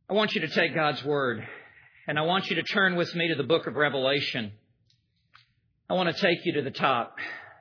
I want you to take God's Word, and I want you to turn with me to the book of Revelation. I want to take you to the top.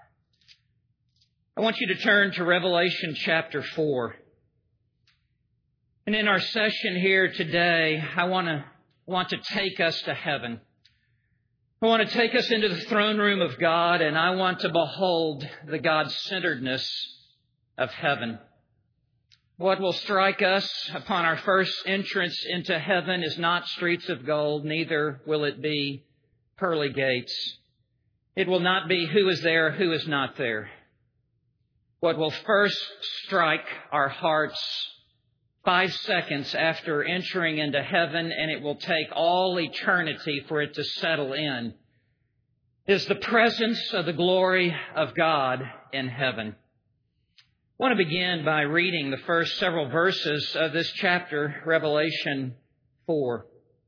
I want you to turn to Revelation chapter 4. And in our session here today, I want to take us to heaven. I want to take us into the throne room of God, and I want to behold the God-centeredness of heaven. What will strike us upon our first entrance into heaven is not streets of gold, neither will it be pearly gates. It will not be who is there, who is not there. What will first strike our hearts 5 seconds after entering into heaven, and it will take all eternity for it to settle in, is the presence of the glory of God in heaven. I want to begin by reading the first several verses of this chapter, Revelation 4.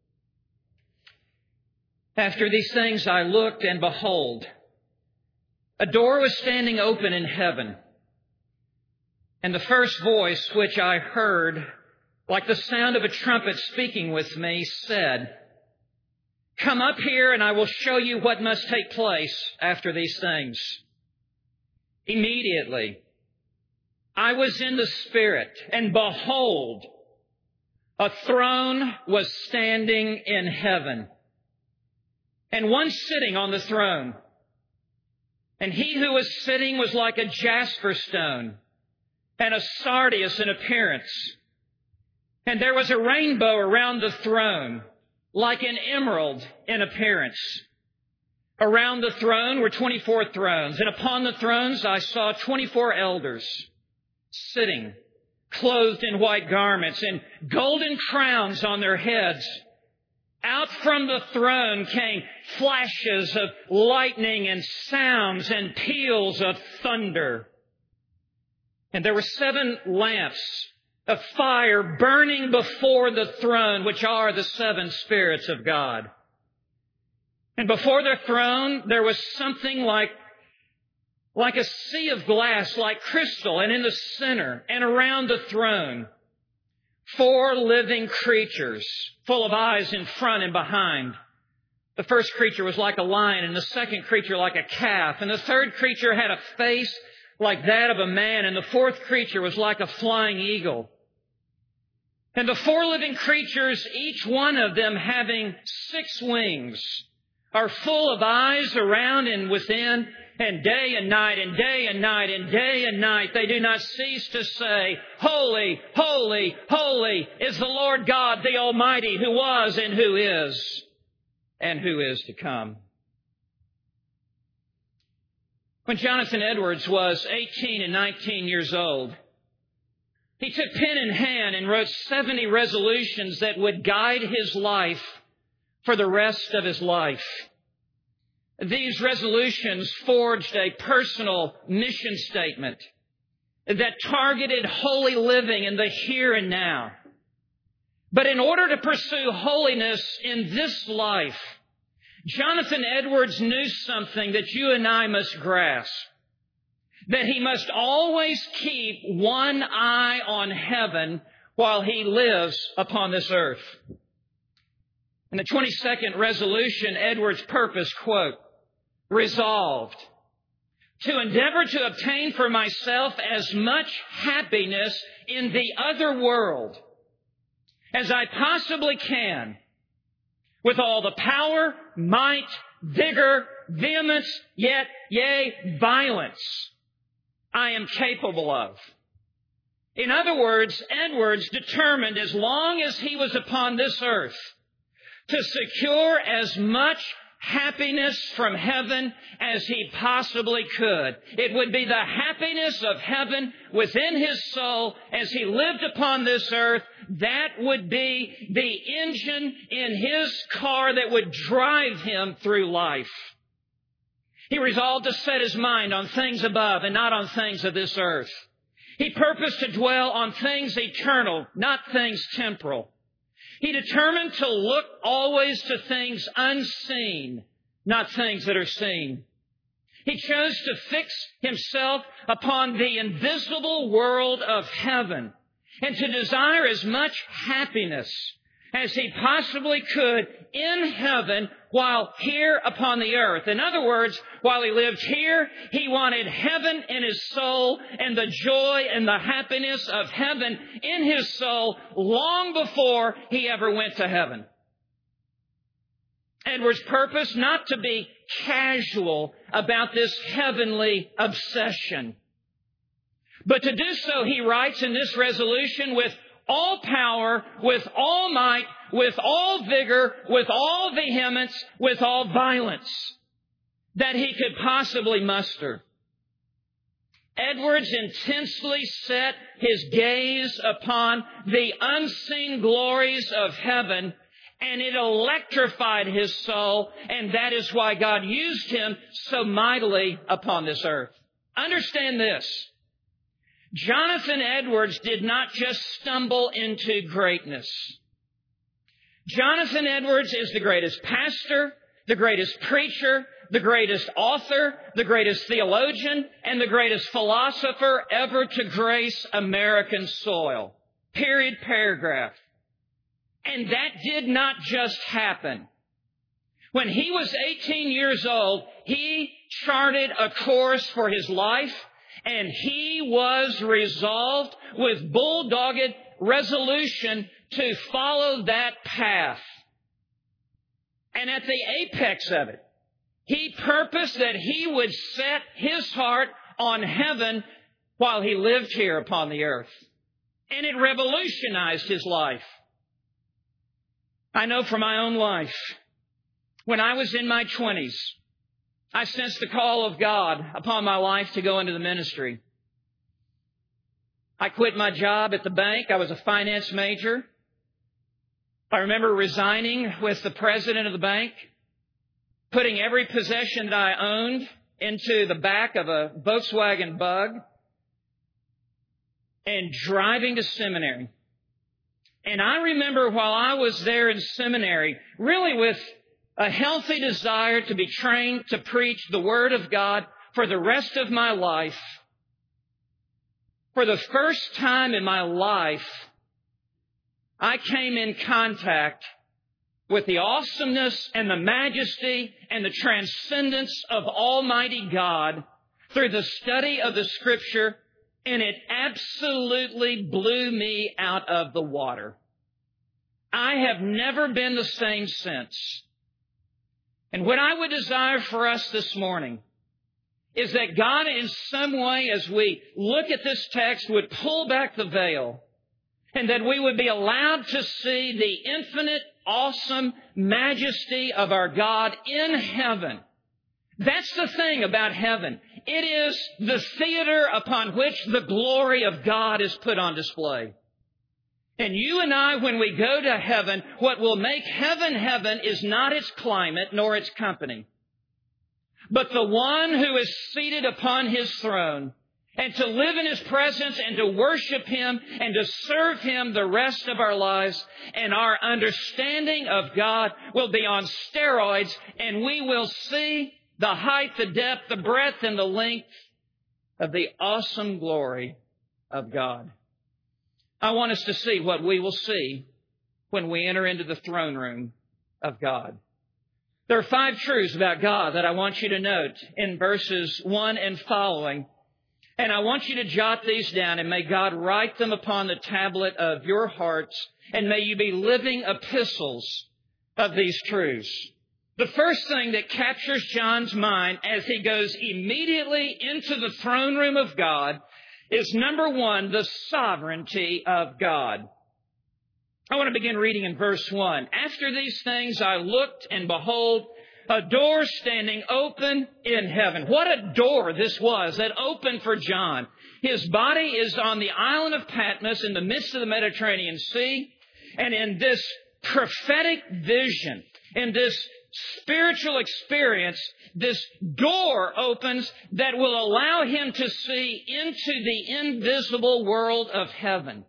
After these things I looked, and behold, a door was standing open in heaven. And the first voice which I heard, like the sound of a trumpet speaking with me, said, "Come up here, and I will show you what must take place after these things." Immediately, I was in the Spirit, and behold, a throne was standing in heaven, and one sitting on the throne. And he who was sitting was like a jasper stone, and a sardius in appearance. And there was a rainbow around the throne, like an emerald in appearance. Around the throne were 24 thrones, and upon the thrones I saw 24 elders sitting, clothed in white garments, and golden crowns on their heads. Out from the throne came flashes of lightning and sounds and peals of thunder. And there were 7 lamps of fire burning before the throne, which are the 7 spirits of God. And before their throne there was something like a sea of glass, like crystal, and in the center and around the throne, 4 living creatures, full of eyes in front and behind. The first creature was like a lion, and the second creature like a calf, and the third creature had a face like that of a man, and the fourth creature was like a flying eagle. And the 4 living creatures, each one of them having 6 wings, are full of eyes around and within, and day and night, and day and night, and day and night, they do not cease to say, "Holy, holy, holy is the Lord God, the Almighty, who was and who is to come." When Jonathan Edwards was 18 and 19 years old, he took pen in hand and wrote 70 resolutions that would guide his life for the rest of his life. These resolutions forged a personal mission statement that targeted holy living in the here and now. But in order to pursue holiness in this life, Jonathan Edwards knew something that you and I must grasp. That he must always keep one eye on heaven while he lives upon this earth. In the 22nd resolution, Edwards' purpose, quote, "Resolved to endeavor to obtain for myself as much happiness in the other world as I possibly can, with all the power, might, vigor, vehemence, yea, violence I am capable of." In other words, Edwards determined, as long as he was upon this earth, to secure as much happiness from heaven as he possibly could. It would be the happiness of heaven within his soul as he lived upon this earth. That would be the engine in his car that would drive him through life. He resolved to set his mind on things above and not on things of this earth. He purposed to dwell on things eternal, not things temporal. He determined to look always to things unseen, not things that are seen. He chose to fix himself upon the invisible world of heaven and to desire as much happiness as he possibly could in heaven while here upon the earth. In other words, while he lived here, he wanted heaven in his soul and the joy and the happiness of heaven in his soul long before he ever went to heaven. Edwards' purpose, not to be casual about this heavenly obsession, but to do so, he writes in this resolution, with all power, with all might, with all vigor, with all vehemence, with all violence that he could possibly muster. Edwards intensely set his gaze upon the unseen glories of heaven, and it electrified his soul, and that is why God used him so mightily upon this earth. Understand this. Jonathan Edwards did not just stumble into greatness. Jonathan Edwards is the greatest pastor, the greatest preacher, the greatest author, the greatest theologian, and the greatest philosopher ever to grace American soil. Period, paragraph. And that did not just happen. When he was 18 years old, he charted a course for his life, and he was resolved with bulldogged resolution to follow that path. And at the apex of it, he purposed that he would set his heart on heaven while he lived here upon the earth. And it revolutionized his life. I know from my own life, when I was in my 20s, I sensed the call of God upon my life to go into the ministry. I quit my job at the bank. I was a finance major. I remember resigning with the president of the bank, putting every possession that I owned into the back of a Volkswagen Bug, and driving to seminary. And I remember while I was there in seminary, really with a healthy desire to be trained to preach the Word of God for the rest of my life. For the first time in my life, I came in contact with the awesomeness and the majesty and the transcendence of Almighty God through the study of the Scripture, and it absolutely blew me out of the water. I have never been the same since. And what I would desire for us this morning is that God in some way, as we look at this text, would pull back the veil, and that we would be allowed to see the infinite, awesome majesty of our God in heaven. That's the thing about heaven. It is the theater upon which the glory of God is put on display. And you and I, when we go to heaven, what will make heaven heaven is not its climate nor its company, but the one who is seated upon His throne, and to live in His presence and to worship Him and to serve Him the rest of our lives. And our understanding of God will be on steroids, and we will see the height, the depth, the breadth, and the length of the awesome glory of God. I want us to see what we will see when we enter into the throne room of God. There are 5 truths about God that I want you to note in verses 1 and following. And I want you to jot these down, and may God write them upon the tablet of your hearts, and may you be living epistles of these truths. The first thing that captures John's mind as he goes immediately into the throne room of God is, number 1, the sovereignty of God. I want to begin reading in verse 1. After these things I looked, and behold, a door standing open in heaven. What a door this was that opened for John. His body is on the island of Patmos in the midst of the Mediterranean Sea. And in this prophetic vision, in this spiritual experience, this door opens that will allow him to see into the invisible world of heaven.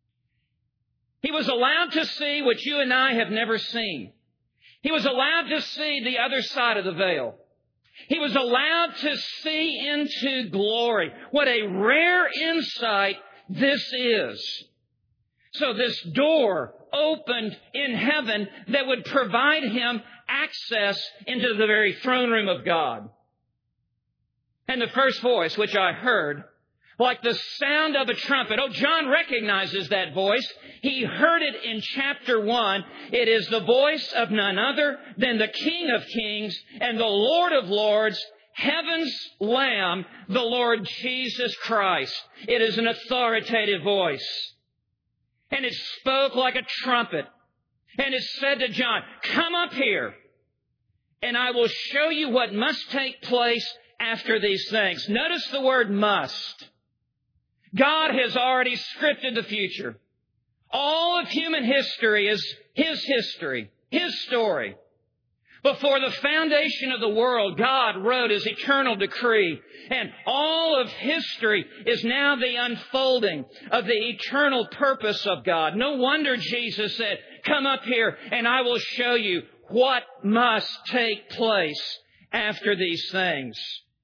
He was allowed to see what you and I have never seen. He was allowed to see the other side of the veil. He was allowed to see into glory. What a rare insight this is. So this door opened in heaven that would provide him access into the very throne room of God. And the first voice which I heard, like the sound of a trumpet. Oh, John recognizes that voice. He heard it in chapter 1. It is the voice of none other than the King of Kings and the Lord of Lords, heaven's Lamb, the Lord Jesus Christ. It is an authoritative voice. And it spoke like a trumpet. And it said to John, "Come up here, and I will show you what must take place after these things." Notice the word must. God has already scripted the future. All of human history is His history, His story. Before the foundation of the world, God wrote His eternal decree. And all of history is now the unfolding of the eternal purpose of God. No wonder Jesus said, "Come up here and I will show you what must take place after these things."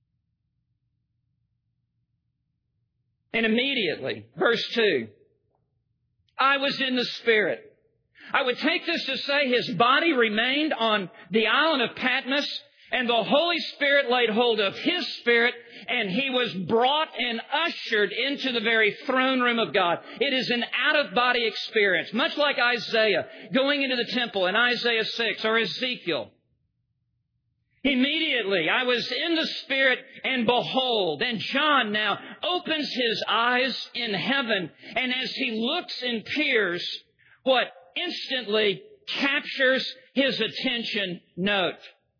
And immediately, verse 2, I was in the Spirit. I would take this to say His body remained on the island of Patmos, and the Holy Spirit laid hold of His spirit, and He was brought and ushered into the very throne room of God. It is an out-of-body experience, much like Isaiah going into the temple in Isaiah 6 or Ezekiel. Immediately, I was in the Spirit, and behold, and John now opens his eyes in heaven, and as he looks and peers, what instantly captures his attention, note,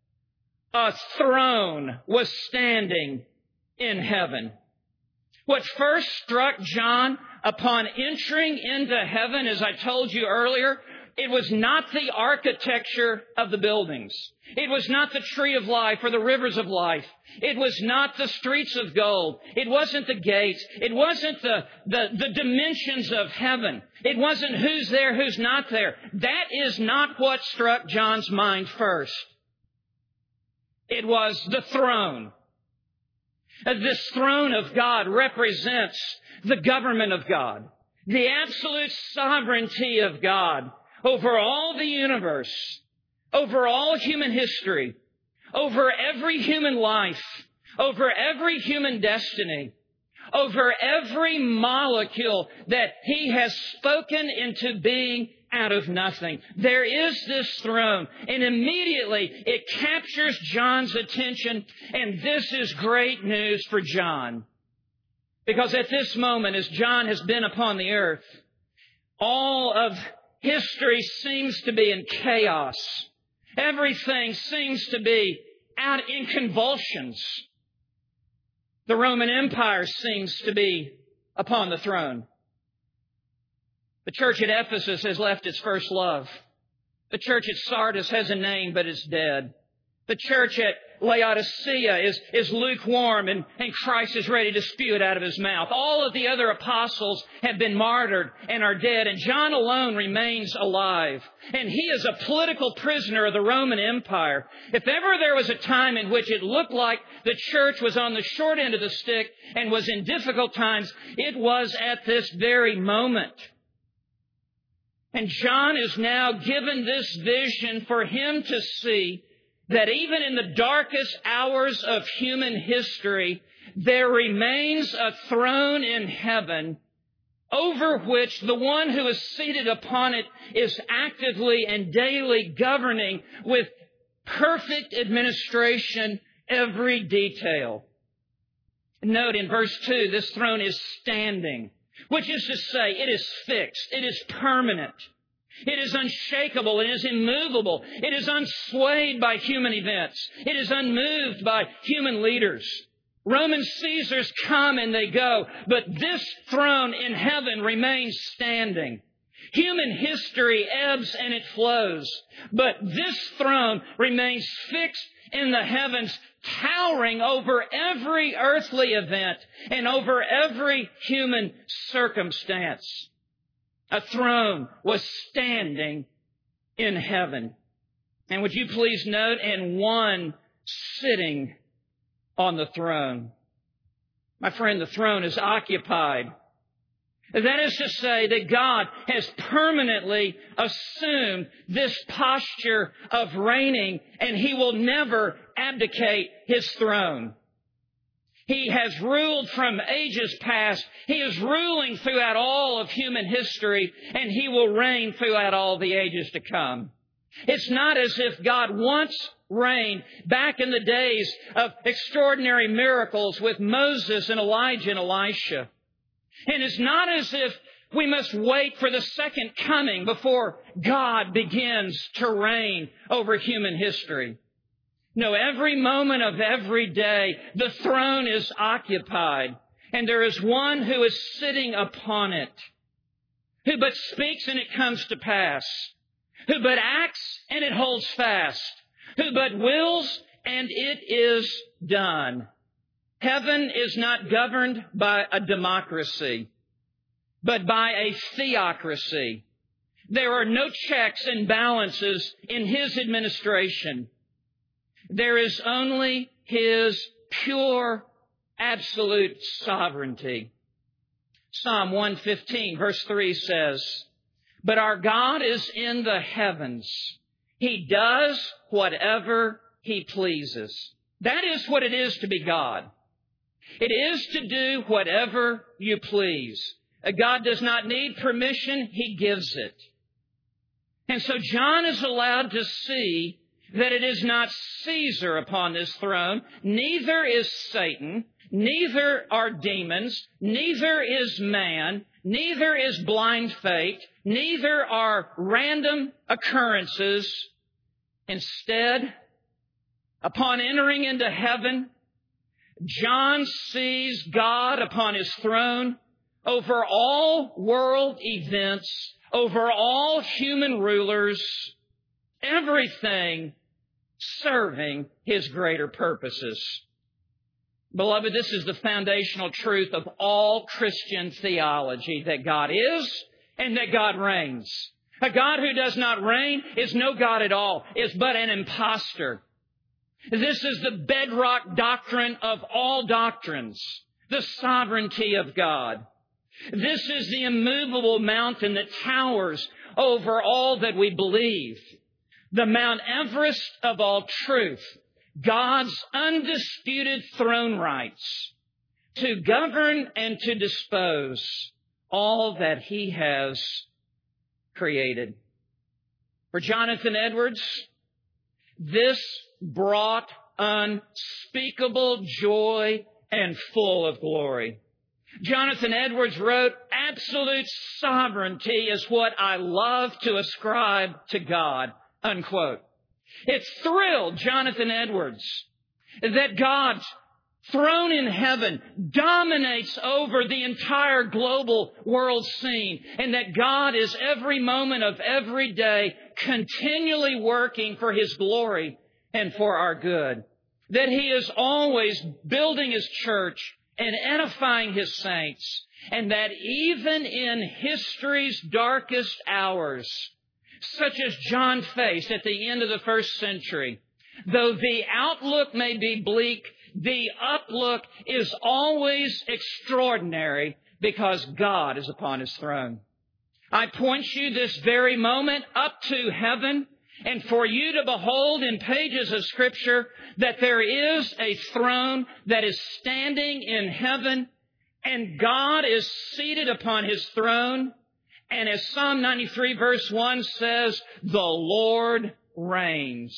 a throne was standing in heaven. What first struck John upon entering into heaven, as I told you earlier, it was not the architecture of the buildings. It was not the tree of life or the rivers of life. It was not the streets of gold. It wasn't the gates. It wasn't the dimensions of heaven. It wasn't who's there, who's not there. That is not what struck John's mind first. It was the throne. This throne of God represents the government of God, the absolute sovereignty of God over all the universe, over all human history, over every human life, over every human destiny, over every molecule that He has spoken into being out of nothing. There is this throne, and immediately it captures John's attention, and this is great news for John. Because at this moment, as John has been upon the earth, all of history seems to be in chaos. Everything seems to be out in convulsions. The Roman Empire seems to be upon the throne. The church at Ephesus has left its first love. The church at Sardis has a name, but it's dead. The church at Laodicea is lukewarm, and Christ is ready to spew it out of His mouth. All of the other apostles have been martyred and are dead, and John alone remains alive. And he is a political prisoner of the Roman Empire. If ever there was a time in which it looked like the church was on the short end of the stick and was in difficult times, it was at this very moment. And John is now given this vision for him to see that even in the darkest hours of human history, there remains a throne in heaven over which the one who is seated upon it is actively and daily governing with perfect administration every detail. Note in verse 2, this throne is standing, which is to say it is fixed, it is permanent. It is unshakable. It is immovable. It is unswayed by human events. It is unmoved by human leaders. Roman Caesars come and they go, but this throne in heaven remains standing. Human history ebbs and it flows, but this throne remains fixed in the heavens, towering over every earthly event and over every human circumstance. A throne was standing in heaven. And would you please note, and one sitting on the throne. My friend, the throne is occupied That is to say that God has permanently assumed this posture of reigning, and He will never abdicate His throne. He has ruled from ages past. He is ruling throughout all of human history, and He will reign throughout all the ages to come. It's not as if God once reigned back in the days of extraordinary miracles with Moses and Elijah and Elisha. And it's not as if we must wait for the second coming before God begins to reign over human history. No, every moment of every day, the throne is occupied, and there is one who is sitting upon it, who but speaks and it comes to pass, who but acts and it holds fast, who but wills and it is done. Heaven is not governed by a democracy, but by a theocracy. There are no checks and balances in His administration. There is only His pure, absolute sovereignty. Psalm 115, verse 3 says, "But our God is in the heavens. He does whatever He pleases." That is what it is to be God. It is to do whatever you please. God does not need permission. He gives it. And so John is allowed to see that it is not Caesar upon this throne, neither is Satan, neither are demons, neither is man, neither is blind fate, neither are random occurrences. Instead, upon entering into heaven, John sees God upon His throne over all world events, over all human rulers, everything serving His greater purposes. Beloved, this is the foundational truth of all Christian theology, that God is and that God reigns. A God who does not reign is no God at all, is but an impostor. This is the bedrock doctrine of all doctrines, the sovereignty of God. This is the immovable mountain that towers over all that we believe, the Mount Everest of all truth, God's undisputed throne rights to govern and to dispose all that He has created. For Jonathan Edwards, this brought unspeakable joy and full of glory. Jonathan Edwards wrote, "Absolute sovereignty is what I love to ascribe to God," unquote. It thrilled Jonathan Edwards that God's throne in heaven dominates over the entire global world scene, and that God is every moment of every day continually working for His glory and for our good. That He is always building His church and edifying His saints, and that even in history's darkest hours, such as John faced at the end of the first century, though the outlook may be bleak, the uplook is always extraordinary because God is upon His throne. I point you this very moment up to heaven, and for you to behold in pages of Scripture that there is a throne that is standing in heaven, and God is seated upon His throne. And as Psalm 93 verse 1 says, the Lord reigns.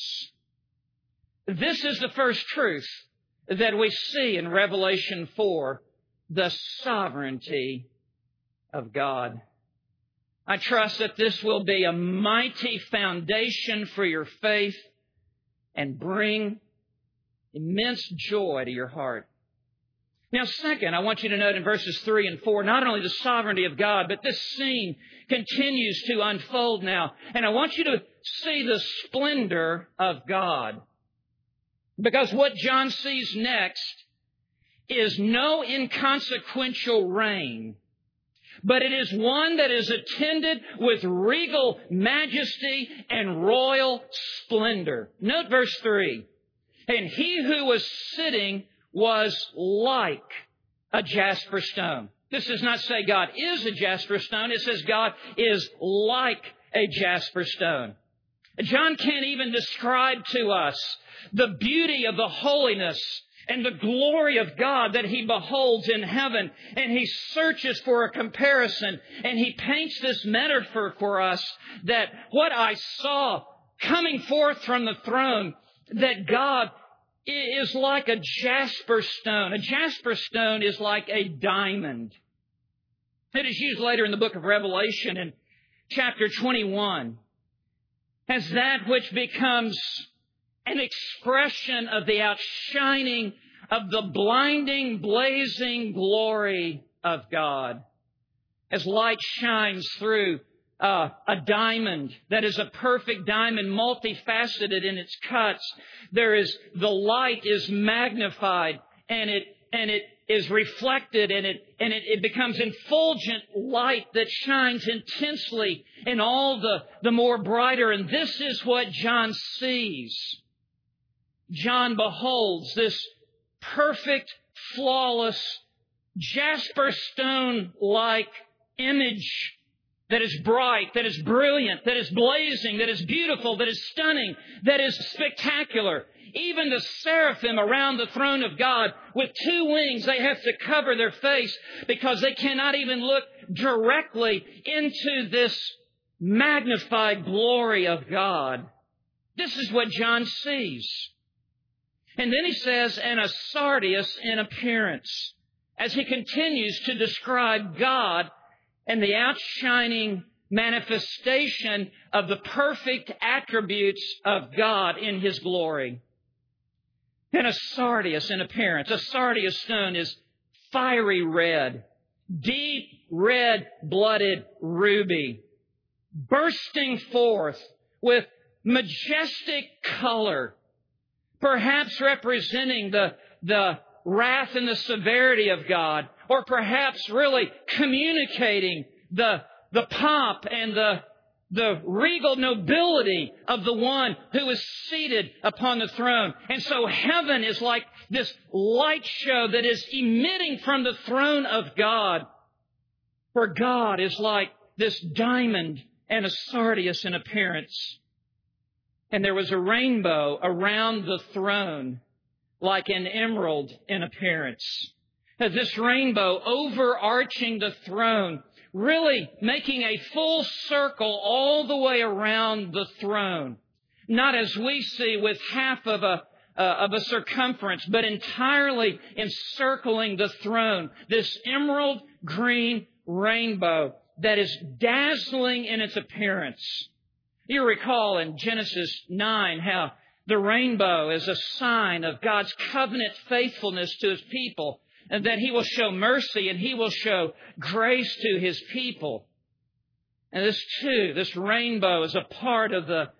This is the first truth that we see in Revelation 4, the sovereignty of God. I trust that this will be a mighty foundation for your faith and bring immense joy to your heart. Now, second, I want you to note in verses 3 and 4, not only the sovereignty of God, but this scene continues to unfold now. And I want you to see the splendor of God. Because what John sees next is no inconsequential reign, but it is one that is attended with regal majesty and royal splendor. Note verse 3. And He who was sitting was like a jasper stone. This does not say God is a jasper stone. It says God is like a jasper stone. John can't even describe to us the beauty of the holiness and the glory of God that he beholds in heaven. And he searches for a comparison. And he paints this metaphor for us that what I saw coming forth from the throne, that God is like a jasper stone. A jasper stone is like a diamond. It is used later in the book of Revelation in chapter 21 as that which becomes an expression of the outshining of the blinding, blazing glory of God. As light shines through a diamond that is a perfect diamond, multifaceted in its cuts, the light is magnified and it is reflected and it becomes effulgent light that shines intensely and all the more brighter. And this is what John sees. John beholds this perfect, flawless, jasper stone-like image that is bright, that is brilliant, that is blazing, that is beautiful, that is stunning, that is spectacular. Even the seraphim around the throne of God, with 2 wings, they have to cover their face because they cannot even look directly into this magnified glory of God. This is what John sees. And then he says, and a sardius in appearance, as he continues to describe God and the outshining manifestation of the perfect attributes of God in His glory. And a sardius in appearance. A sardius stone is fiery red, deep red-blooded ruby, bursting forth with majestic color, perhaps representing the wrath and the severity of God, or perhaps really communicating the pomp and the regal nobility of the one who is seated upon the throne. And so heaven is like this light show that is emitting from the throne of God, for God is like this diamond and a sardius in appearance. And there was a rainbow around the throne, like an emerald in appearance. This rainbow overarching the throne, really making a full circle all the way around the throne. Not as we see with half of a circumference, but entirely encircling the throne. This emerald green rainbow that is dazzling in its appearance. You recall in Genesis 9 how the rainbow is a sign of God's covenant faithfulness to His people, and that He will show mercy and He will show grace to His people. And this rainbow is a part of the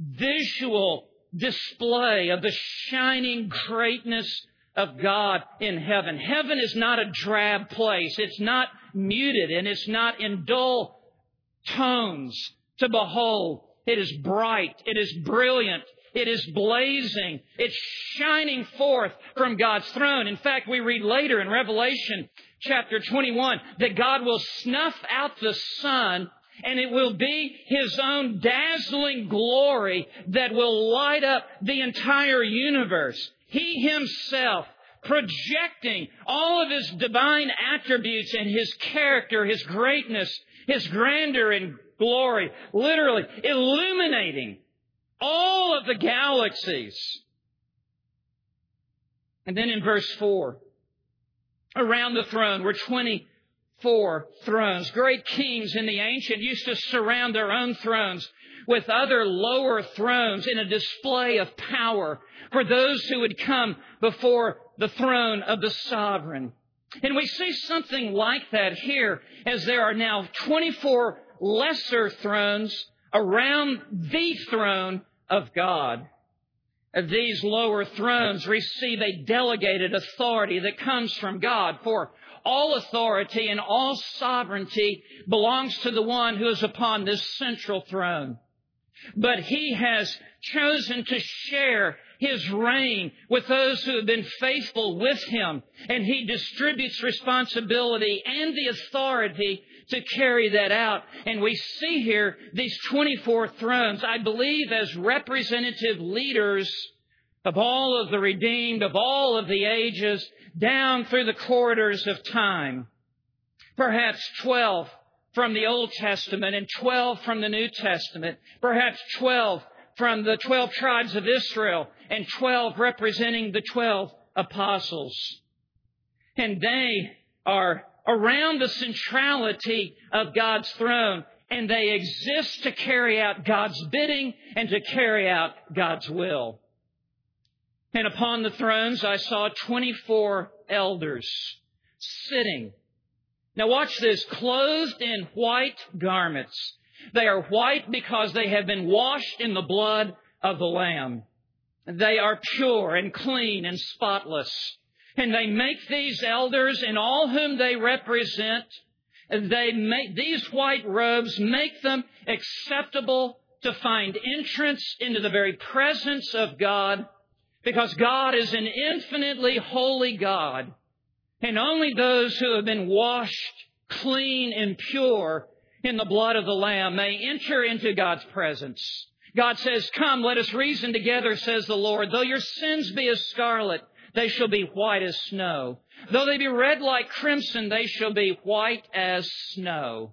visual display of the shining greatness of God in heaven. Heaven is not a drab place. It's not muted and it's not in dull tones to behold. It is bright. It is brilliant. It is blazing. It's shining forth from God's throne. In fact, we read later in Revelation chapter 21 that God will snuff out the sun, and it will be His own dazzling glory that will light up the entire universe. He Himself projecting all of His divine attributes and His character, His greatness, His grandeur and glory, literally illuminating all of the galaxies. And then in verse 4, around the throne were 24 thrones. Great kings in the ancient used to surround their own thrones with other lower thrones in a display of power for those who would come before the throne of the sovereign. And we see something like that here, as there are now 24 lesser thrones around the throne of God. These lower thrones receive a delegated authority that comes from God, for all authority and all sovereignty belongs to the one who is upon this central throne. But He has chosen to share His reign with those who have been faithful with Him. And He distributes responsibility and the authority to carry that out. And we see here these 24 thrones, I believe, as representative leaders of all of the redeemed, of all of the ages, down through the corridors of time. Perhaps 12 from the Old Testament and 12 from the New Testament. Perhaps 12 from the 12 tribes of Israel and 12 representing the 12 apostles. And they are around the centrality of God's throne, and they exist to carry out God's bidding and to carry out God's will. And upon the thrones I saw 24 elders sitting. Now watch this, clothed in white garments. They are white because they have been washed in the blood of the Lamb. They are pure and clean and spotless. And they make these elders and all whom they represent, these white robes make them acceptable to find entrance into the very presence of God, because God is an infinitely holy God. And only those who have been washed clean and pure in the blood of the Lamb may enter into God's presence. God says, "Come, let us reason together, says the Lord. Though your sins be as scarlet, they shall be white as snow. Though they be red like crimson, they shall be white as snow."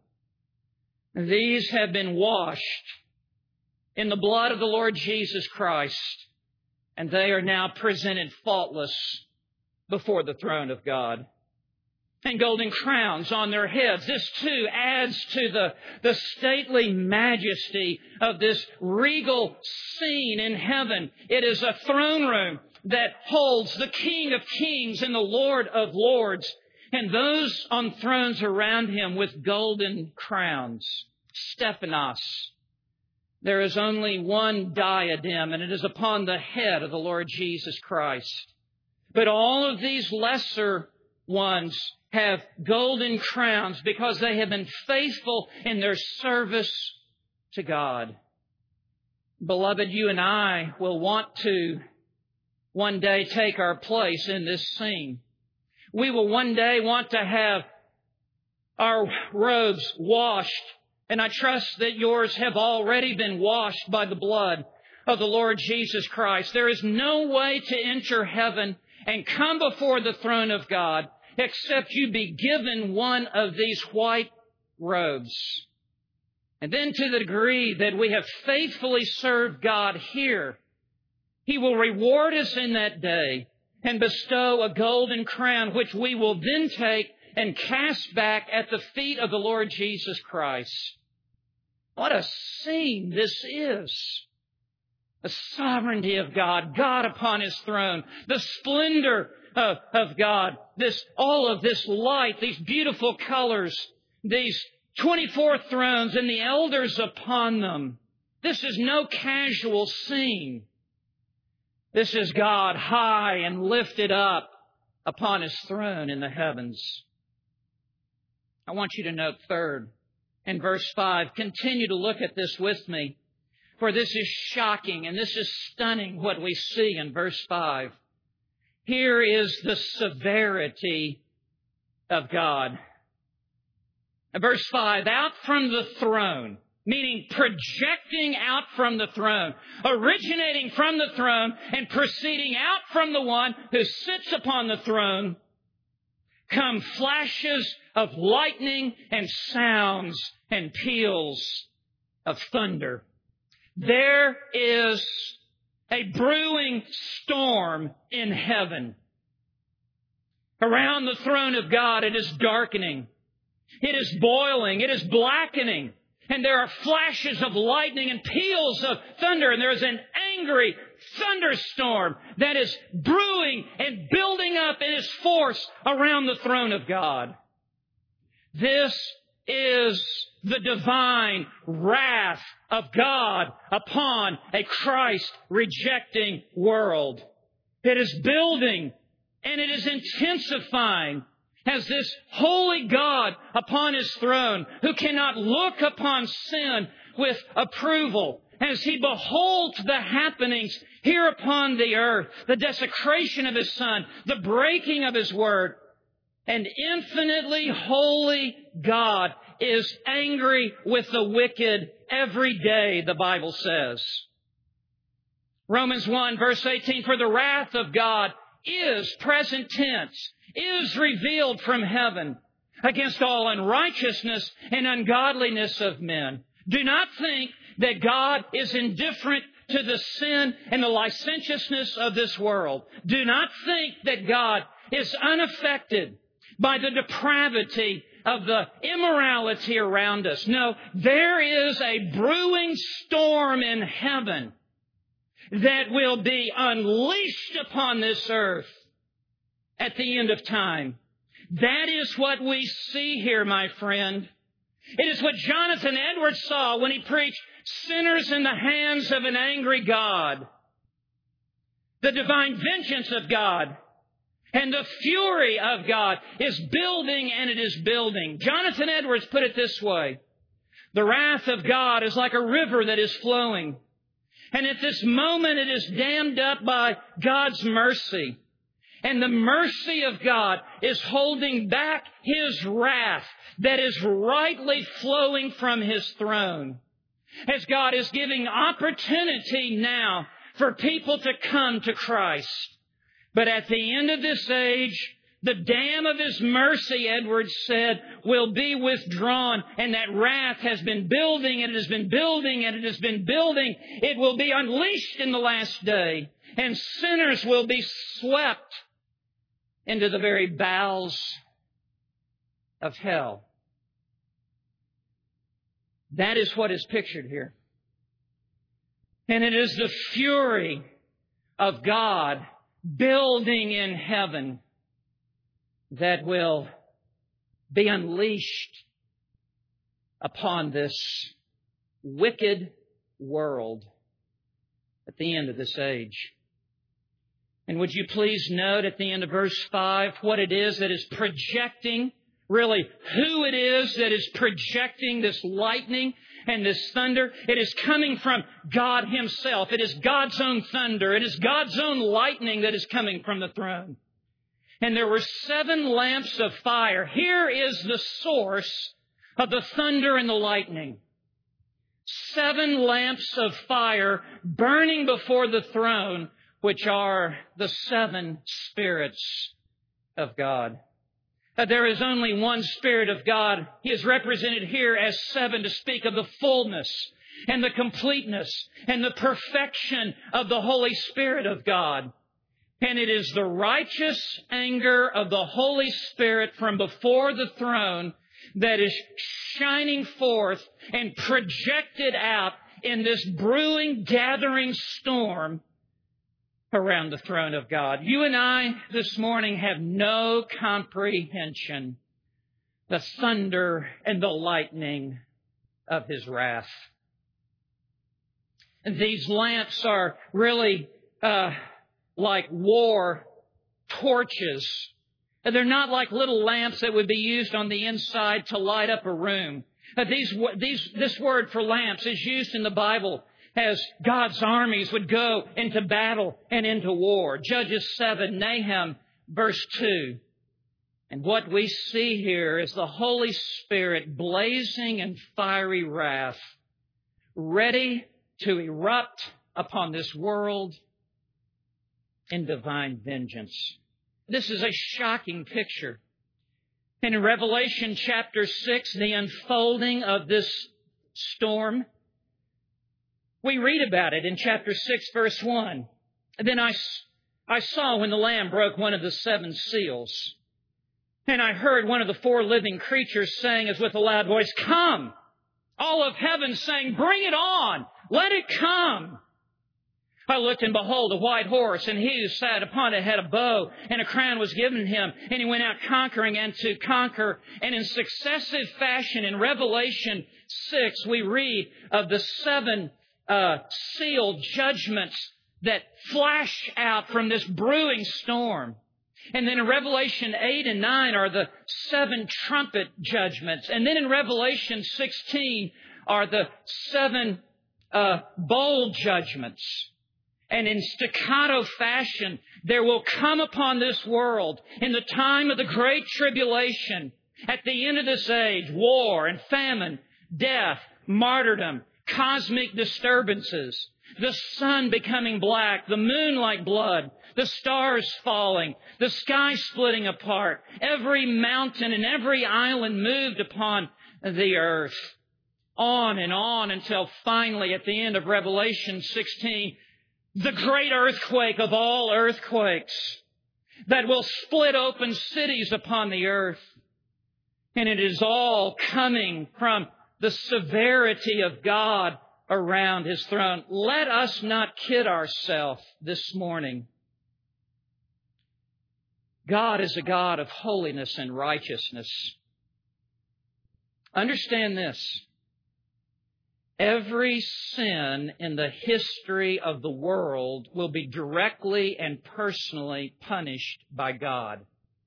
These have been washed in the blood of the Lord Jesus Christ, and they are now presented faultless before the throne of God. And golden crowns on their heads. This too adds to the stately majesty of this regal scene in heaven. It is a throne room that holds the King of Kings and the Lord of Lords, and those on thrones around Him with golden crowns. Stephanos. There is only one diadem, and it is upon the head of the Lord Jesus Christ. But all of these lesser ones have golden crowns because they have been faithful in their service to God. Beloved, you and I will want to one day take our place in this scene. We will one day want to have our robes washed, and I trust that yours have already been washed by the blood of the Lord Jesus Christ. There is no way to enter heaven and come before the throne of God except you be given one of these white robes. And then to the degree that we have faithfully served God here, He will reward us in that day and bestow a golden crown, which we will then take and cast back at the feet of the Lord Jesus Christ. What a scene this is. The sovereignty of God, God upon His throne, the splendor of God, all of this light, these beautiful colors, these 24 thrones and the elders upon them. This is no casual scene. This is God high and lifted up upon His throne in the heavens. I want you to note third, in verse 5, continue to look at this with me, for this is shocking and this is stunning what we see in verse 5. Here is the severity of God. Verse 5, out from the throne, meaning projecting out from the throne, originating from the throne and proceeding out from the one who sits upon the throne, come flashes of lightning and sounds and peals of thunder. There is a brewing storm in heaven. Around the throne of God, it is darkening. It is boiling. It is blackening. And there are flashes of lightning and peals of thunder. And there is an angry thunderstorm that is brewing and building up in its force around the throne of God. This is the divine wrath of God upon a Christ-rejecting world. It is building and it is intensifying as this holy God upon His throne, who cannot look upon sin with approval, as He beholds the happenings here upon the earth, the desecration of His Son, the breaking of His Word. And infinitely holy God is angry with the wicked every day, the Bible says. Romans 1 verse 18, for the wrath of God is, present tense, is revealed from heaven against all unrighteousness and ungodliness of men. Do not think that God is indifferent to the sin and the licentiousness of this world. Do not think that God is unaffected by the depravity of the immorality around us. No, there is a brewing storm in heaven that will be unleashed upon this earth at the end of time. That is what we see here, my friend. It is what Jonathan Edwards saw when he preached sinners in the hands of an angry God. The divine vengeance of God and the fury of God is building, and it is building. Jonathan Edwards put it this way. The wrath of God is like a river that is flowing. And at this moment it is dammed up by God's mercy. And the mercy of God is holding back His wrath that is rightly flowing from His throne. As God is giving opportunity now for people to come to Christ. But at the end of this age, the dam of His mercy, Edwards said, will be withdrawn. And that wrath has been building, and it has been building, and it has been building. It will be unleashed in the last day. And sinners will be swept into the very bowels of hell. That is what is pictured here. And it is the fury of God building in heaven that will be unleashed upon this wicked world at the end of this age. And would you please note at the end of verse 5 what it is that is projecting, really who it is that is projecting this lightning and this thunder. It is coming from God Himself. It is God's own thunder. It is God's own lightning that is coming from the throne. And there were 7 lamps of fire. Here is the source of the thunder and the lightning. 7 lamps of fire burning before the throne, which are the 7 spirits of God. There is only one Spirit of God. He is represented here as 7 to speak of the fullness and the completeness and the perfection of the Holy Spirit of God. And it is the righteous anger of the Holy Spirit from before the throne that is shining forth and projected out in this brewing, gathering storm around the throne of God. You and I this morning have no comprehension the thunder and the lightning of His wrath. And these lamps are really like war torches. They're not like little lamps that would be used on the inside to light up a room. This word for lamps is used in the Bible as God's armies would go into battle and into war. Judges 7, Nahum, verse 2. And what we see here is the Holy Spirit blazing in fiery wrath, ready to erupt upon this world in divine vengeance. This is a shocking picture. And in Revelation chapter 6, the unfolding of this storm, we read about it in chapter 6, verse 1. Then I saw when the Lamb broke one of the 7 seals. And I heard one of the 4 living creatures saying as with a loud voice, "Come!" All of heaven saying, "Bring it on! Let it come!" I looked, and behold, a white horse, and he who sat upon it had a bow, and a crown was given him, and he went out conquering and to conquer. And in successive fashion, in Revelation 6, we read of the 7 sealed judgments that flash out from this brewing storm. And then in Revelation 8 and 9 are the 7 trumpet judgments. And then in Revelation 16 are the 7 bold judgments. And in staccato fashion, there will come upon this world in the time of the Great Tribulation, at the end of this age, war and famine, death, martyrdom, cosmic disturbances, the sun becoming black, the moon like blood, the stars falling, the sky splitting apart, every mountain and every island moved upon the earth. On and on until finally at the end of Revelation 16, the great earthquake of all earthquakes that will split open cities upon the earth. And it is all coming from the severity of God around His throne. Let us not kid ourselves this morning. God is a God of holiness and righteousness. Understand this. Every sin in the history of the world will be directly and personally punished by God.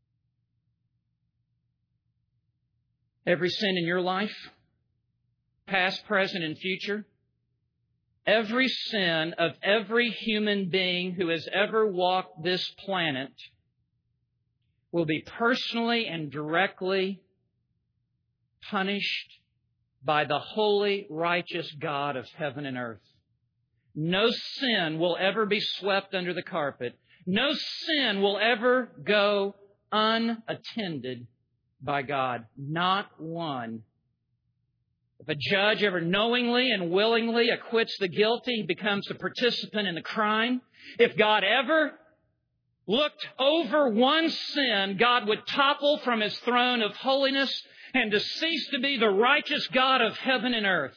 Every sin in your life, past, present, and future, every sin of every human being who has ever walked this planet will be personally and directly punished by the holy, righteous God of heaven and earth. No sin will ever be swept under the carpet. No sin will ever go unattended by God. Not one. If a judge ever knowingly and willingly acquits the guilty, he becomes a participant in the crime. If God ever looked over one sin, God would topple from His throne of holiness and to cease to be the righteous God of heaven and earth.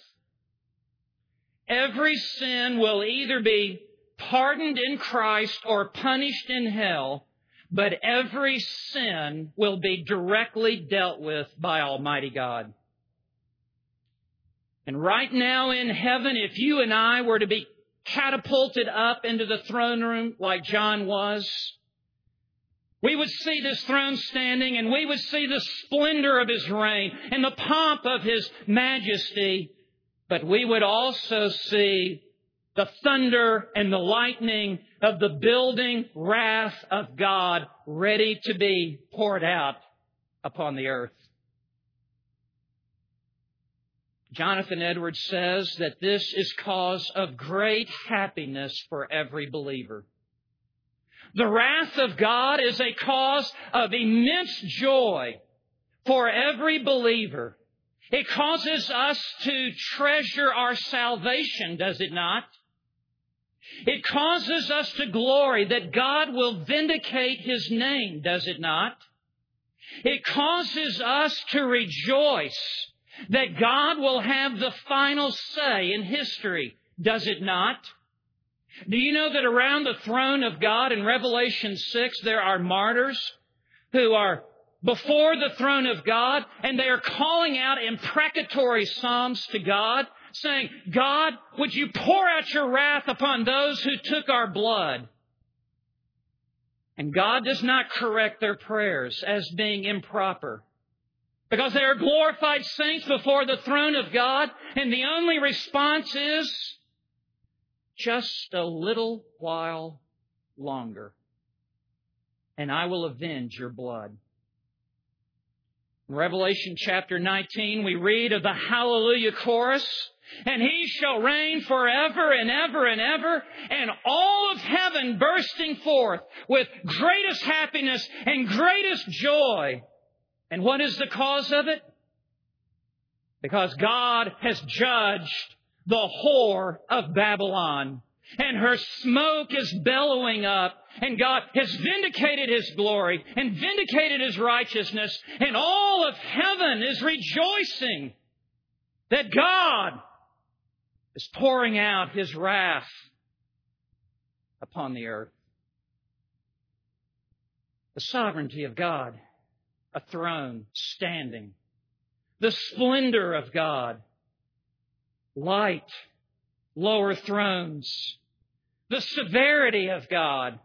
Every sin will either be pardoned in Christ or punished in hell, but every sin will be directly dealt with by Almighty God. And right now in heaven, if you and I were to be catapulted up into the throne room like John was, we would see this throne standing, and we would see the splendor of His reign and the pomp of His majesty. But we would also see the thunder and the lightning of the building wrath of God ready to be poured out upon the earth. Jonathan Edwards says that this is cause of great happiness for every believer. The wrath of God is a cause of immense joy for every believer. It causes us to treasure our salvation, does it not? It causes us to glory that God will vindicate His name, does it not? It causes us to rejoice that God will have the final say in history, does it not? Do you know that around the throne of God in Revelation 6 there are martyrs who are before the throne of God, and they are calling out imprecatory psalms to God, saying, God, would you pour out your wrath upon those who took our blood? And God does not correct their prayers as being improper, because they are glorified saints before the throne of God, and the only response is, just a little while longer, and I will avenge your blood. In Revelation chapter 19, we read of the Hallelujah chorus, and He shall reign forever and ever and ever, and all of heaven bursting forth with greatest happiness and greatest joy. And what is the cause of it? Because God has judged the whore of Babylon, and her smoke is bellowing up, and God has vindicated His glory and vindicated His righteousness, and all of heaven is rejoicing that God is pouring out His wrath upon the earth. The sovereignty of God, a throne standing. The splendor of God, light, lower thrones. The severity of God,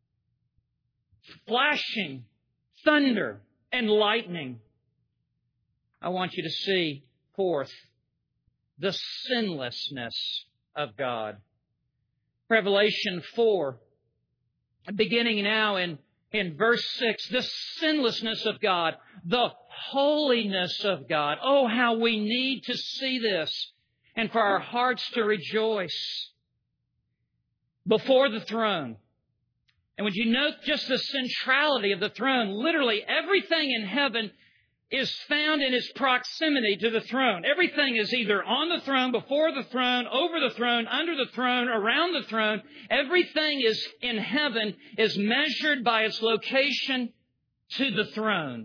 flashing, thunder, and lightning. I want you to see, fourth, the sinlessness of God. Revelation 4, beginning now in verse 6, the sinlessness of God, the holiness of God. Oh, how we need to see this and for our hearts to rejoice before the throne. And would you note just the centrality of the throne? Literally everything in heaven is found in its proximity to the throne. Everything is either on the throne, before the throne, over the throne, under the throne, around the throne. Everything is in heaven is measured by its location to the throne.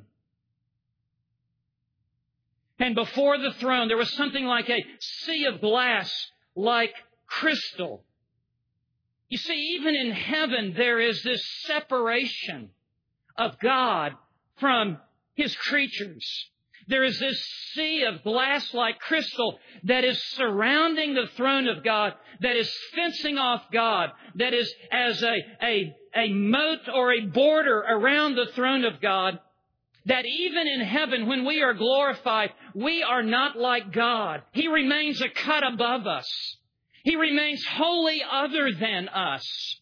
And before the throne, there was something like a sea of glass, like crystal. You see, even in heaven, there is this separation of God from His creatures. There is this sea of glass like crystal that is surrounding the throne of God, that is fencing off God, that is as a moat or a border around the throne of God, that even in heaven, when we are glorified, we are not like God. He remains a cut above us. He remains wholly other than us.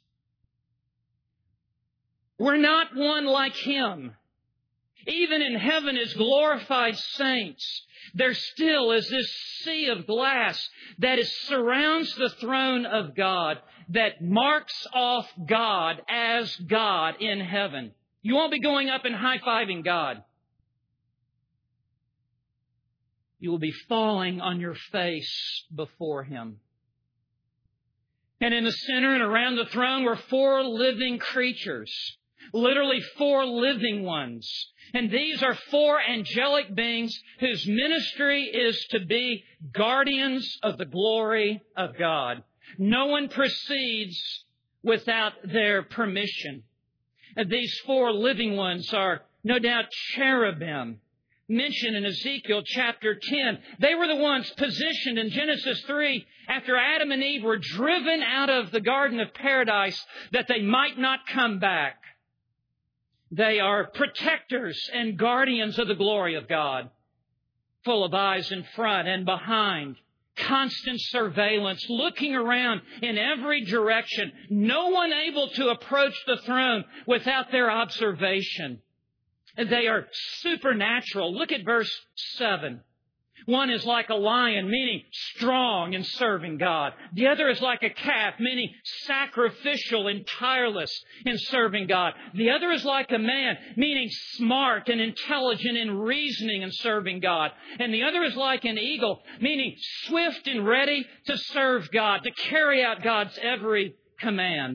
We're not one like Him. Even in heaven as glorified saints, there still is this sea of glass that surrounds the throne of God, that marks off God as God in heaven. You won't be going up and high-fiving God. You will be falling on your face before Him. And in the center and around the throne were 4 living creatures. Literally 4 living ones. And these are 4 angelic beings whose ministry is to be guardians of the glory of God. No one proceeds without their permission. And these 4 living ones are no doubt cherubim, mentioned in Ezekiel chapter 10. They were the ones positioned in Genesis 3 after Adam and Eve were driven out of the Garden of Paradise that they might not come back. They are protectors and guardians of the glory of God, full of eyes in front and behind, constant surveillance, looking around in every direction, no one able to approach the throne without their observation. They are supernatural. Look at verse 7. One is like a lion, meaning strong in serving God. The other is like a calf, meaning sacrificial and tireless in serving God. The other is like a man, meaning smart and intelligent in reasoning and serving God. And the other is like an eagle, meaning swift and ready to serve God, to carry out God's every command.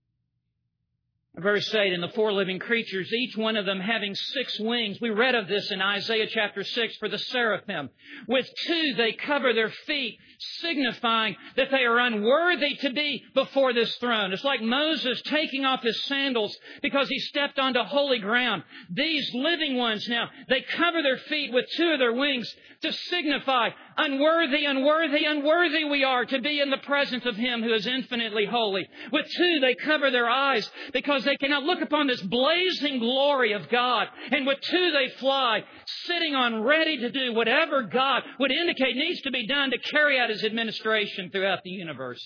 Verse 8, and the 4 living creatures, each one of them having 6 wings. We read of this in Isaiah chapter 6 for the seraphim. With 2 they cover their feet, signifying that they are unworthy to be before this throne. It's like Moses taking off his sandals because he stepped onto holy ground. These living ones now, they cover their feet with 2 of their wings to signify unworthy, unworthy, unworthy we are to be in the presence of Him who is infinitely holy. With 2 they cover their eyes because they cannot look upon this blazing glory of God. And with 2 they fly, sitting on ready to do whatever God would indicate needs to be done to carry out His administration throughout the universe.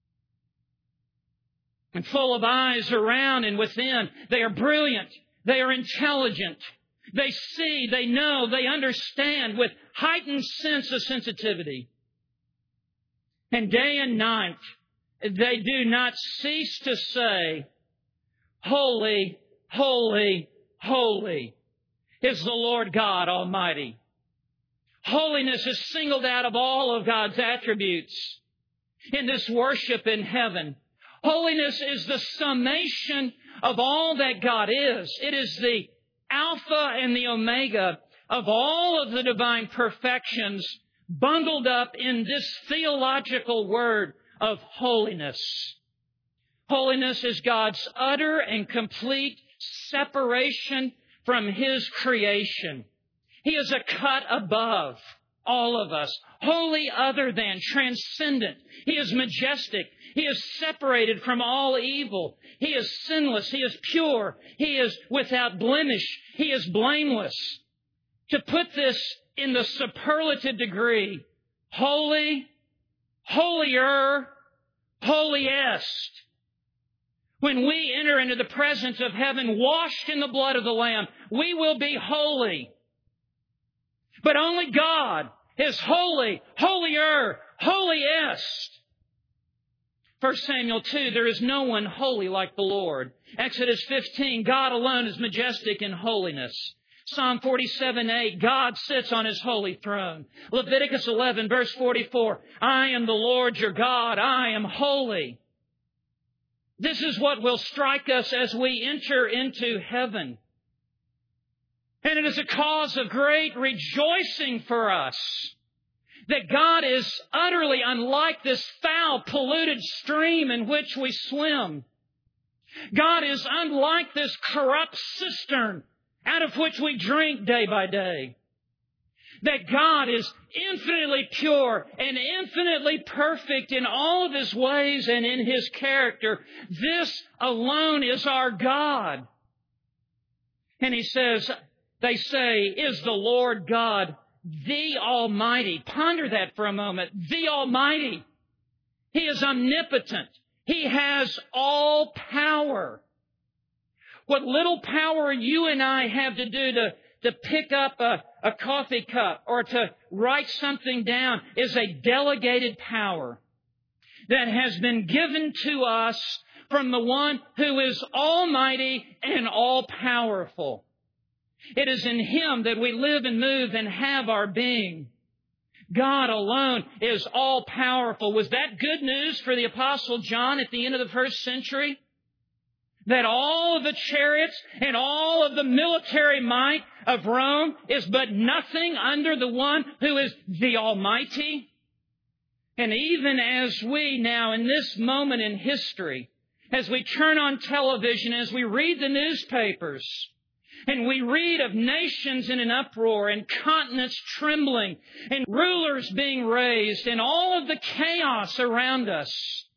And full of eyes around and within, they are brilliant, they are intelligent, they see, they know, they understand with heightened sense of sensitivity. And day and night, they do not cease to say, Holy, holy, holy is the Lord God Almighty. Holiness is singled out of all of God's attributes in this worship in heaven. Holiness is the summation of all that God is. It is the Alpha and the Omega of all of the divine perfections bundled up in this theological word of holiness. Holiness is God's utter and complete separation from His creation. He is a cut above all of us, wholly other than, transcendent. He is majestic. He is separated from all evil. He is sinless. He is pure. He is without blemish. He is blameless. To put this in the superlative degree, holy, holier holiest. When we enter into the presence of heaven, washed in the blood of the Lamb, we will be holy. But only God is holy, holier, holiest. 1 Samuel 2, there is no one holy like the Lord. Exodus 15, God alone is majestic in holiness. Psalm 47:8, God sits on His holy throne. Leviticus 11, verse 44, I am the Lord your God, I am holy. This is what will strike us as we enter into heaven. And it is a cause of great rejoicing for us that God is utterly unlike this foul, polluted stream in which we swim. God is unlike this corrupt cistern out of which we drink day by day. That God is infinitely pure and infinitely perfect in all of His ways and in His character. This alone is our God. And He says, they say, is the Lord God the Almighty? Ponder that for a moment. The Almighty. He is omnipotent. He has all power. What little power you and I have to do to pick up a coffee cup or to write something down is a delegated power that has been given to us from the one who is almighty and all-powerful. It is in Him that we live and move and have our being. God alone is all-powerful. Was that good news for the Apostle John at the end of the first century? That all of the chariots and all of the military might of Rome is but nothing under the one who is the Almighty? And even as we now, in this moment in history, as we turn on television, as we read the newspapers, and we read of nations in an uproar and continents trembling and rulers being raised and all of the chaos around us,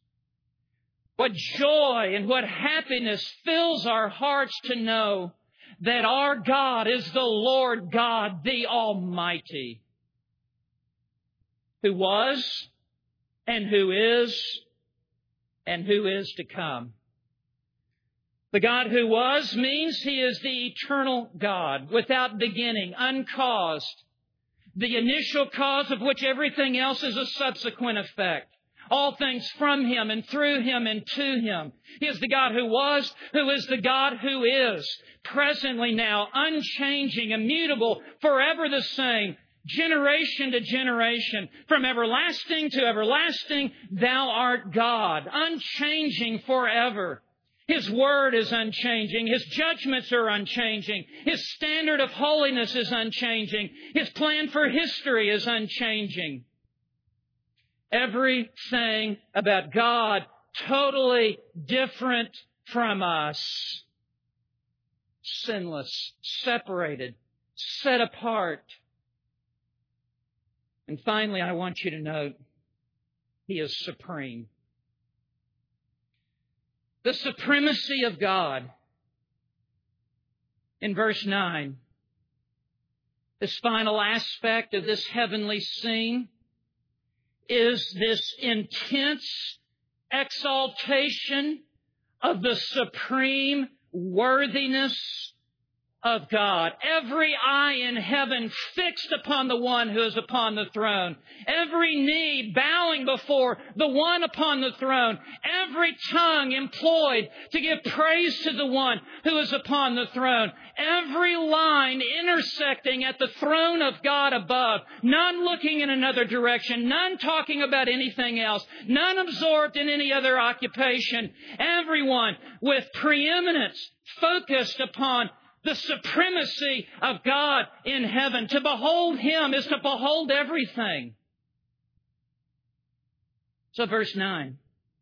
what joy and what happiness fills our hearts to know that our God is the Lord God, the Almighty, who was and who is to come. The God who was means He is the eternal God, without beginning, uncaused, the initial cause of which everything else is a subsequent effect. All things from Him and through Him and to Him. He is the God who was, who is the God who is, presently now, unchanging, immutable, forever the same, generation to generation, from everlasting to everlasting, Thou art God, unchanging forever. His Word is unchanging. His judgments are unchanging. His standard of holiness is unchanging. His plan for history is unchanging. Everything about God totally different from us. Sinless, separated, set apart. And finally, I want you to note, He is supreme. The supremacy of God. In verse 9, this final aspect of this heavenly scene is this intense exaltation of the supreme worthiness of God. Every eye in heaven fixed upon the one who is upon the throne. Every knee bowing before the one upon the throne. Every tongue employed to give praise to the one who is upon the throne. Every line intersecting at the throne of God above. None looking in another direction. None talking about anything else. None absorbed in any other occupation. Everyone with preeminence focused upon the supremacy of God in heaven. To behold Him is to behold everything. So verse 9.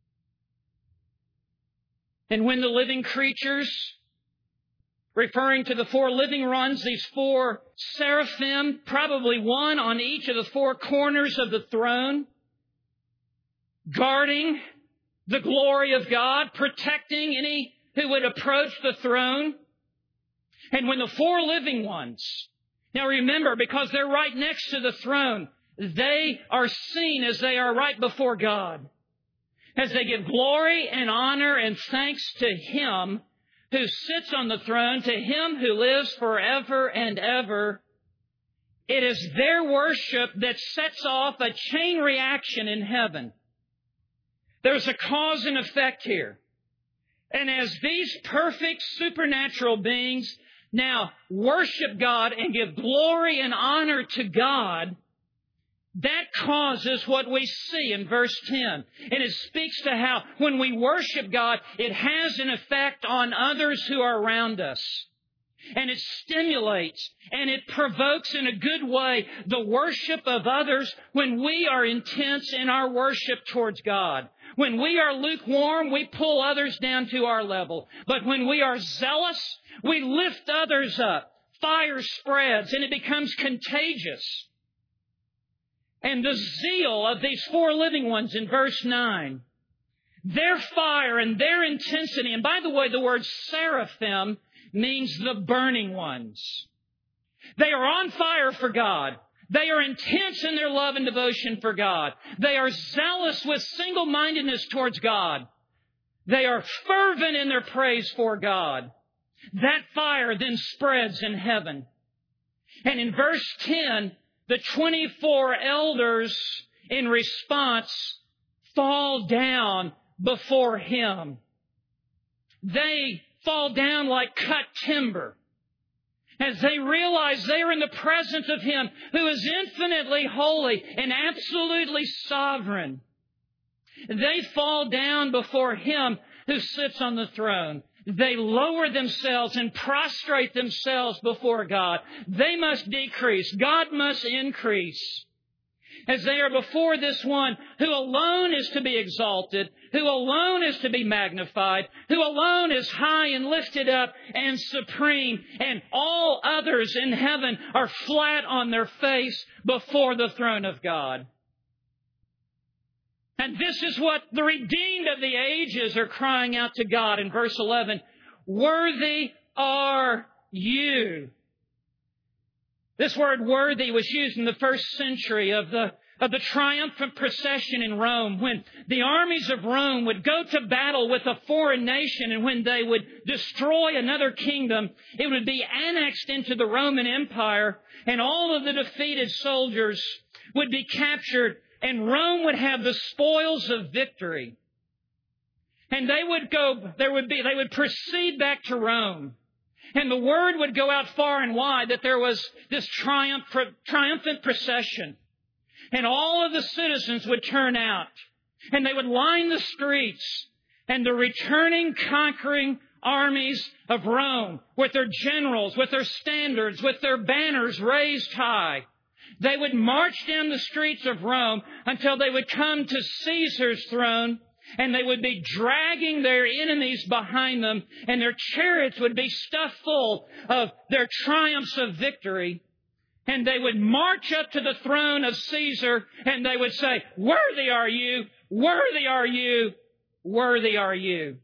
And when the living creatures, referring to the four living ones, these four seraphim, probably one on each of the four corners of the throne, guarding the glory of God, protecting any who would approach the throne. And when the four living ones, now remember, because they're right next to the throne, they are seen as they are right before God. as they give glory and honor and thanks to Him who sits on the throne, to Him who lives forever and ever. It is their worship that sets off a chain reaction in heaven. There's a cause and effect here. And as these perfect supernatural beings now worship God and give glory and honor to God, that causes what we see in verse 10. And it speaks to how when we worship God, it has an effect on others who are around us. And it stimulates and it provokes in a good way the worship of others when we are intense in our worship towards God. When we are lukewarm, we pull others down to our level. But when we are zealous, we lift others up. Fire spreads and it becomes contagious. And the zeal of these four living ones in verse 9, their fire and their intensity, and by the way, the word seraphim means the burning ones. They are on fire for God. They are intense in their love and devotion for God. They are zealous with single-mindedness towards God. They are fervent in their praise for God. That fire then spreads in heaven. And in verse 10, the 24 elders, in response, fall down before Him. They fall down like cut timber as they realize they are in the presence of Him who is infinitely holy and absolutely sovereign. They fall down before Him who sits on the throne. They lower themselves and prostrate themselves before God. They must decrease. God must increase. As they are before this one who alone is to be exalted, who alone is to be magnified, who alone is high and lifted up and supreme, and all others in heaven are flat on their face before the throne of God. And this is what the redeemed of the ages are crying out to God in verse 11. Worthy are you. This word worthy was used in the first century of the triumphant procession in Rome, when the armies of Rome would go to battle with a foreign nation, and when they would destroy another kingdom, it would be annexed into the Roman Empire, and all of the defeated soldiers would be captured, and Rome would have the spoils of victory. And they would proceed back to Rome. And the word would go out far and wide that there was this triumphant procession. And all of the citizens would turn out. And they would line the streets. And the returning, conquering armies of Rome, with their generals, with their standards, with their banners raised high, they would march down the streets of Rome until they would come to Caesar's throne. And they would be dragging their enemies behind them, and their chariots would be stuffed full of their triumphs of victory. And they would march up to the throne of Caesar, and they would say, "Worthy are you, worthy are you, worthy are you."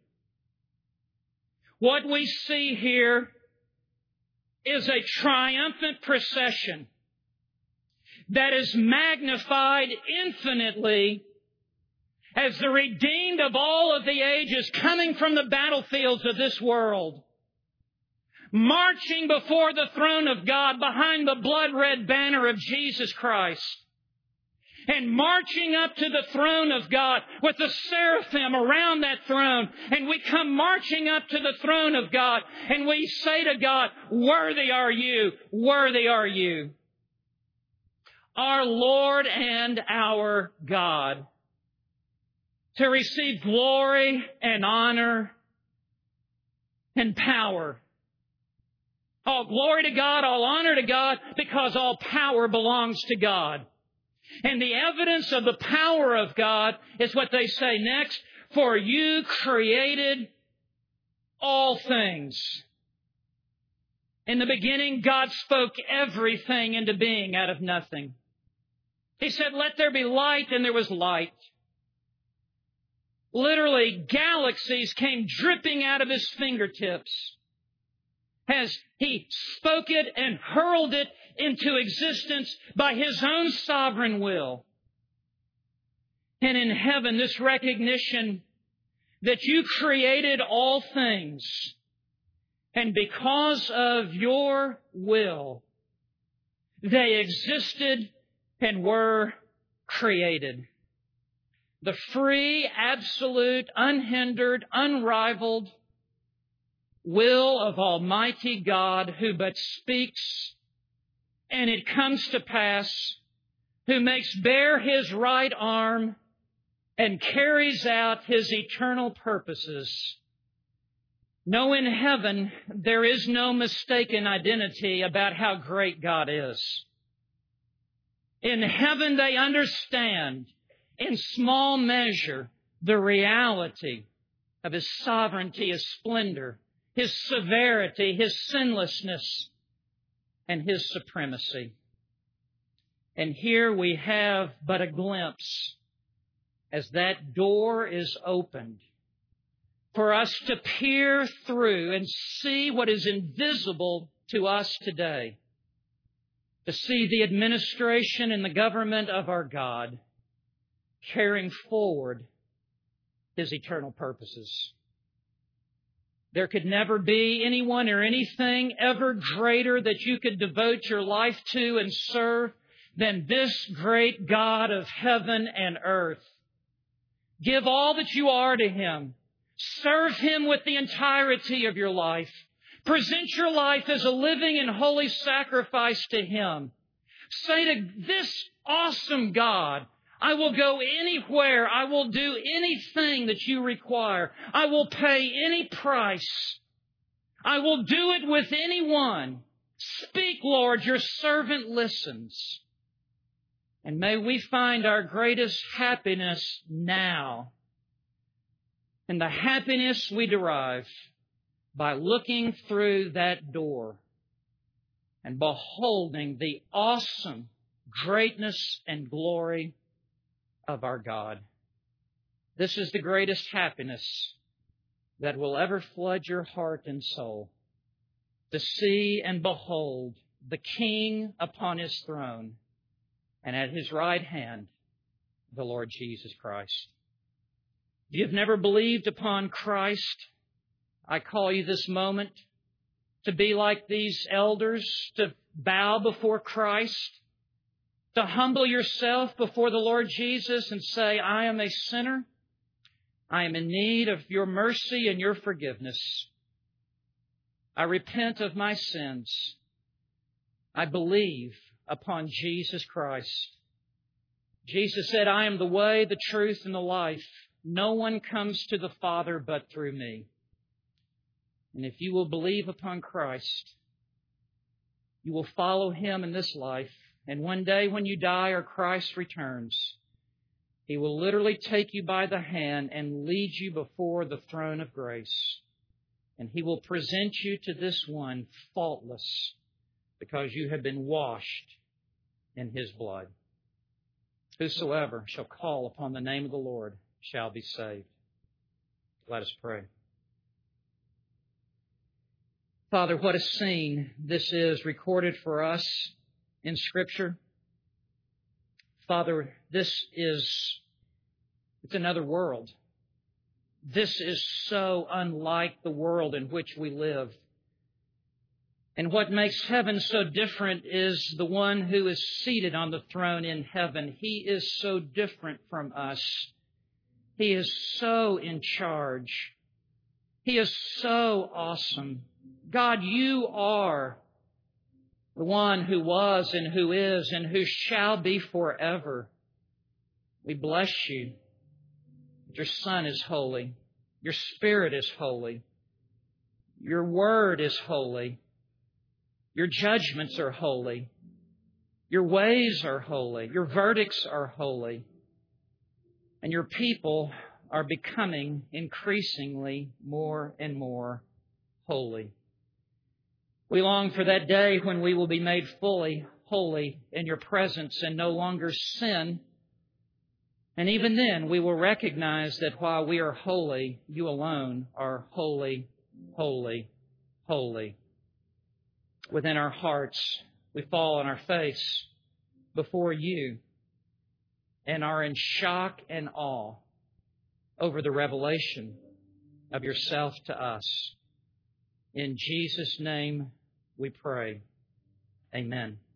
What we see here is a triumphant procession that is magnified infinitely as the redeemed of all of the ages coming from the battlefields of this world, marching before the throne of God behind the blood-red banner of Jesus Christ, and marching up to the throne of God with the seraphim around that throne. And we come marching up to the throne of God, and we say to God, "Worthy are you, worthy are you." Our Lord and our God, to receive glory and honor and power. All glory to God, all honor to God, because all power belongs to God. And the evidence of the power of God is what they say next. For you created all things. In the beginning, God spoke everything into being out of nothing. He said, "Let there be light," and there was light. Literally, galaxies came dripping out of His fingertips as He spoke it and hurled it into existence by His own sovereign will. And in heaven, this recognition that You created all things, and because of Your will, they existed and were created. The free, absolute, unhindered, unrivaled will of Almighty God, who but speaks and it comes to pass, who makes bare His right arm and carries out His eternal purposes. No, in heaven, there is no mistaken identity about how great God is. In heaven, they understand in small measure the reality of His sovereignty, His splendor, His severity, His sinlessness, and His supremacy. And here we have but a glimpse as that door is opened for us to peer through and see what is invisible to us today, to see the administration and the government of our God carrying forward His eternal purposes. There could never be anyone or anything ever greater that you could devote your life to and serve than this great God of heaven and earth. Give all that you are to Him. Serve Him with the entirety of your life. Present your life as a living and holy sacrifice to Him. Say to this awesome God, I will go anywhere. I will do anything that You require. I will pay any price. I will do it with anyone. Speak, Lord, Your servant listens. And may we find our greatest happiness now, and the happiness we derive by looking through that door and beholding the awesome greatness and glory of our God. This is the greatest happiness that will ever flood your heart and soul, to see and behold the King upon His throne, and at His right hand, the Lord Jesus Christ. If you've never believed upon Christ, I call you this moment to be like these elders, to bow before Christ, to humble yourself before the Lord Jesus and say, I am a sinner. I am in need of Your mercy and Your forgiveness. I repent of my sins. I believe upon Jesus Christ. Jesus said, I am the way, the truth, and the life. No one comes to the Father but through me. And if you will believe upon Christ, you will follow Him in this life. And one day when you die or Christ returns, He will literally take you by the hand and lead you before the throne of grace. And He will present you to this one faultless, because you have been washed in His blood. Whosoever shall call upon the name of the Lord shall be saved. Let us pray. Father, what a scene this is recorded for us in Scripture. Father, it's another world. This is so unlike the world in which we live. And what makes heaven so different is the one who is seated on the throne in heaven. He is so different from us. He is so in charge. He is so awesome. God, You are the one who was and who is and who shall be forever. We bless You. Your Son is holy. Your Spirit is holy. Your Word is holy. Your judgments are holy. Your ways are holy. Your verdicts are holy. And Your people are becoming increasingly more and more holy. We long for that day when we will be made fully holy in Your presence and no longer sin. And even then, we will recognize that while we are holy, You alone are holy, holy, holy. Within our hearts, we fall on our face before You. and are in shock and awe over the revelation of yourself to us. In Jesus' name we pray. Amen.